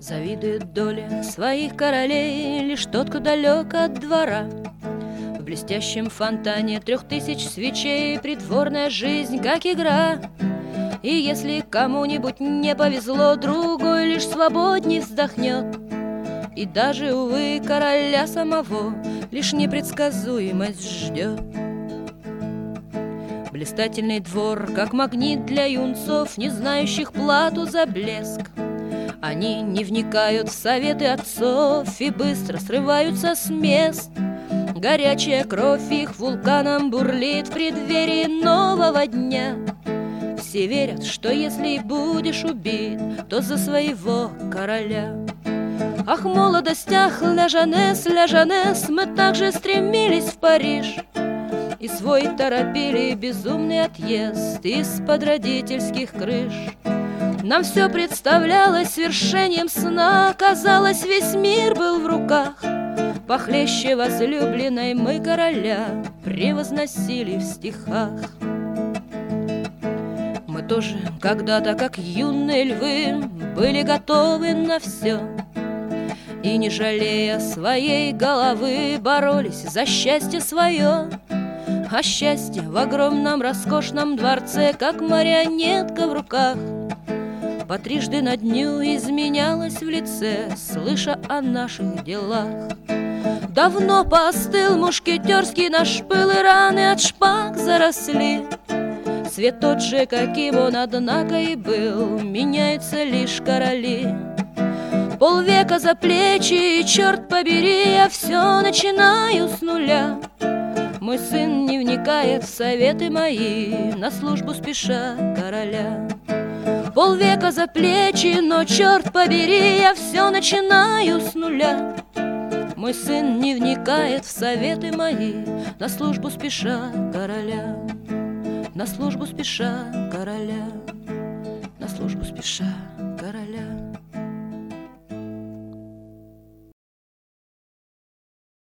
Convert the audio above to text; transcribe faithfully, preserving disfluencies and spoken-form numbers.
Завидует доля своих королей лишь тот, кто далек от двора. В блестящем фонтане трех тысяч свечей придворная жизнь, как игра. И если кому-нибудь не повезло, другой лишь свободней вздохнет. И даже, увы, короля самого лишь непредсказуемость ждет. Блистательный двор, как магнит для юнцов, не знающих плату за блеск. Они не вникают в советы отцов и быстро срываются с мест. Горячая кровь их вулканом бурлит в преддверии нового дня. Все верят, что если и будешь убит, то за своего короля. Ах, молодость, ах, ля Жанес, ля Жанес, мы также стремились в Париж. И свой торопили безумный отъезд из-под родительских крыш. Нам все представлялось свершением сна, казалось, весь мир был в руках. Похлеще возлюбленной мы короля превозносили в стихах. Мы тоже когда-то, как юные львы, были готовы на все. И, не жалея своей головы, боролись за счастье свое. А счастье в огромном роскошном дворце, как марионетка в руках, по трижды на дню изменялась в лице, слыша о наших делах. Давно поостыл мушкетерский наш пыл, и раны от шпаг заросли. Свет тот же, каким он, однако, и был, меняются лишь короли. Полвека за плечи, и, черт побери, я все начинаю с нуля. Мой сын не вникает в советы мои, на службу спеша короля. Полвека за плечи, но, черт побери, я все начинаю с нуля. Мой сын не вникает в советы мои, на службу спеша короля. На службу спеша короля, на службу спеша короля.